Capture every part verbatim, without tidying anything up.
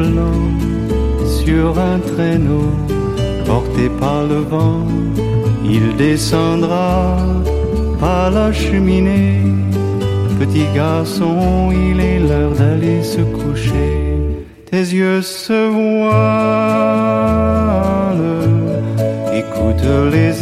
blanc sur un traîneau porté par le vent. Il descendra par la cheminée. Petit garçon, il est l'heure d'aller se coucher. Tes yeux se voilent, écoute les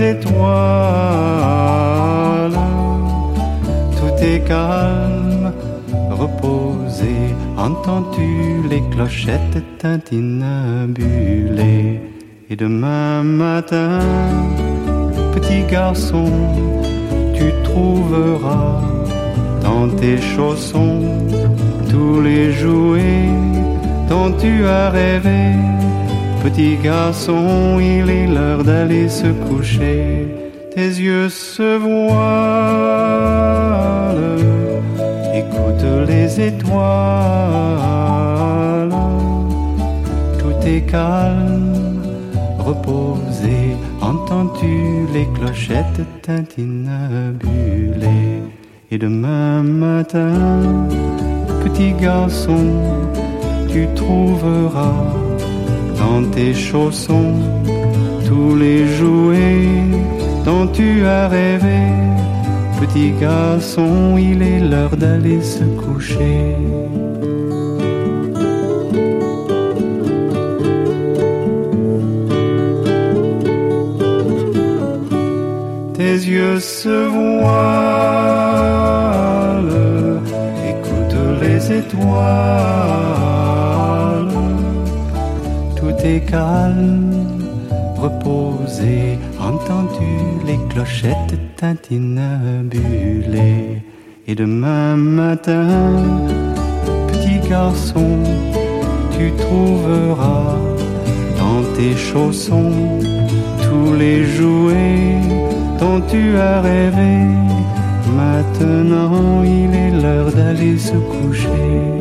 étoiles. Tout est calme, reposé. Entends-tu les clochettes tintinabulées? Et demain matin, petit garçon, tu trouveras dans tes chaussons tous les jouets dont tu as rêvé. Petit garçon, il est l'heure d'aller se coucher. Tes yeux se voilent, écoute les étoiles. Tout est calme, reposé. Entends-tu les clochettes tintinabulées? Et demain matin, petit garçon, tu trouveras dans tes chaussons tous les jouets dont tu as rêvé. Petit garçon, il est l'heure d'aller se coucher. Tes yeux se voilent, écoute les étoiles. Tout est calme, reposé. Entends-tu les clochettes tintinabulées? Et demain matin, petit garçon, tu trouveras dans tes chaussons tous les jouets dont tu as rêvé. Maintenant, il est l'heure d'aller se coucher.